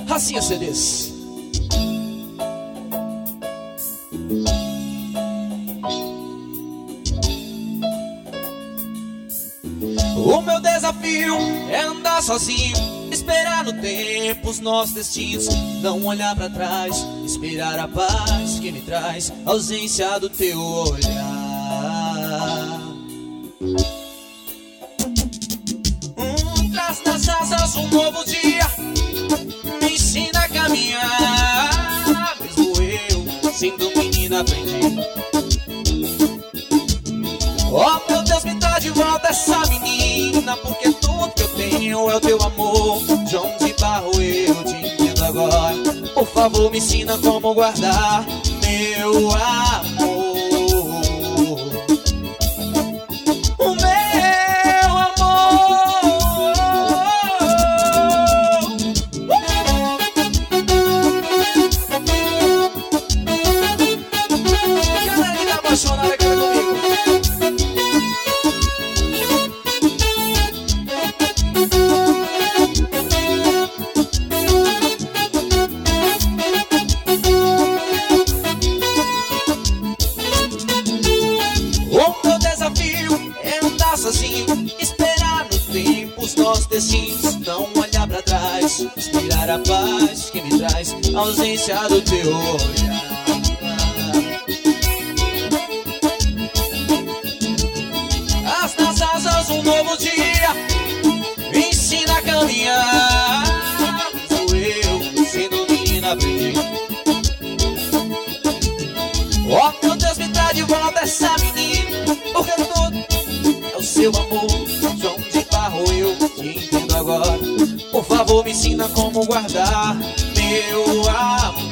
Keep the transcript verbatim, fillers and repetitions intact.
Racinha C Ds. O meu desafio é andar sozinho, esperar no tempo os nossos destinos, não olhar pra trás, esperar a paz que me traz a ausência do teu olhar. Um traz nas asas um novo dia, me ensina a caminhar. Mesmo eu, sendo menina, aprendi. Oh meu Deus, me dá de volta essa menina, porque tudo que eu tenho é o teu amor. João de Barro, eu te entendo agora. Por favor, me ensina como guardar meu amor. O meu amor. Galera que tá apaixonada, canta comigo. Esperar no tempo os nossos destinos, não olhar pra trás, esperar a paz que me traz a ausência do teu olhar. As nas asas um novo dia, me ensina a caminhar. Sou eu, sendo menina, aprendi. Oh meu Deus, me dá de volta essa menina, porque tudo o seu amor. João de Barro, eu te entendo agora. Por favor, me ensina como guardar meu amor.